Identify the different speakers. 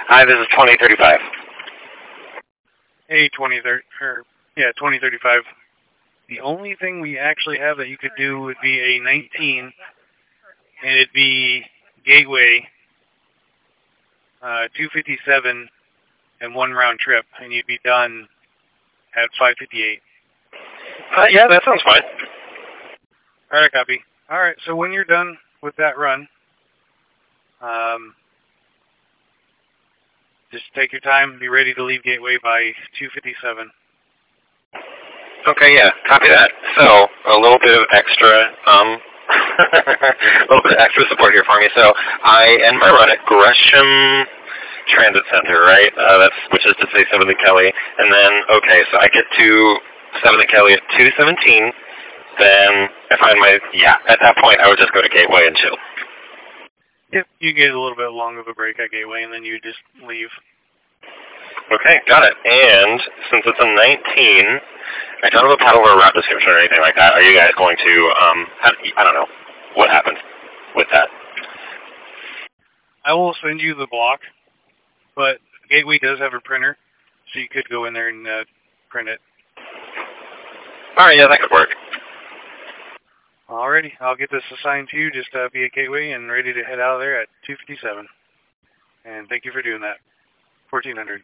Speaker 1: Hi, this is 2035.
Speaker 2: Hey, 2035. The only thing we actually have that you could do would be a 19, and it'd be Gateway, 257, and one round trip, and you'd be done at 5:58.
Speaker 1: Yeah, that sounds fine.
Speaker 2: All right, copy. All right, so when you're done with that run, just take your time. Be ready to leave Gateway by 2:57.
Speaker 1: Okay, yeah, copy that. So, a little bit of extra, a little bit of extra support here for me. So, I end my run at Gresham Transit Center, right? Which is to say 7th and Kelly. And then, okay, so I get to 7th and Kelly at 2:17. Then I find at that point I would just go to Gateway and chill.
Speaker 2: Yep, you get a little bit long of a break at Gateway, and then you just leave.
Speaker 1: Okay, got it. And since it's a 19, I don't have a paddle or a route description or anything like that. Are you guys going to, I don't know, what happens with that?
Speaker 2: I will send you the block, but Gateway does have a printer, so you could go in there and print it.
Speaker 1: Alright, yeah, that could work.
Speaker 2: Alrighty, I'll get this assigned to you just via Gateway and ready to head out of there at 2:57. And thank you for doing that. 1400.